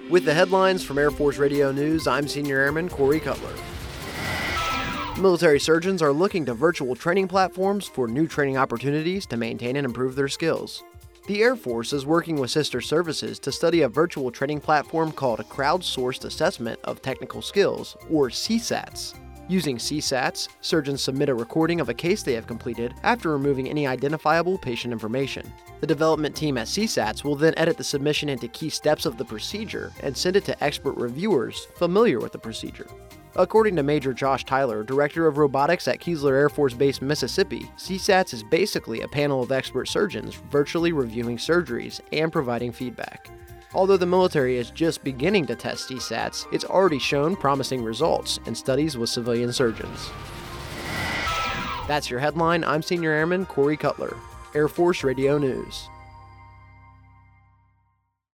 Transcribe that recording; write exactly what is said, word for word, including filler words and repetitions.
With the headlines from Air Force Radio News, I'm Senior Airman Corey Cutler. Military surgeons are looking to virtual training platforms for new training opportunities to maintain and improve their skills. The Air Force is working with sister services to study a virtual training platform called a Crowdsourced Assessment of Technical Skills, or C SATS. Using C SATS, surgeons submit a recording of a case they have completed after removing any identifiable patient information. The development team at C SATS will then edit the submission into key steps of the procedure and send it to expert reviewers familiar with the procedure. According to Major Josh Tyler, Director of Robotics at Keesler Air Force Base, Mississippi, C SATS is basically a panel of expert surgeons virtually reviewing surgeries and providing feedback. Although the military is just beginning to test C SATS, it's already shown promising results in studies with civilian surgeons. That's your headline. I'm Senior Airman Corey Cutler, Air Force Radio News.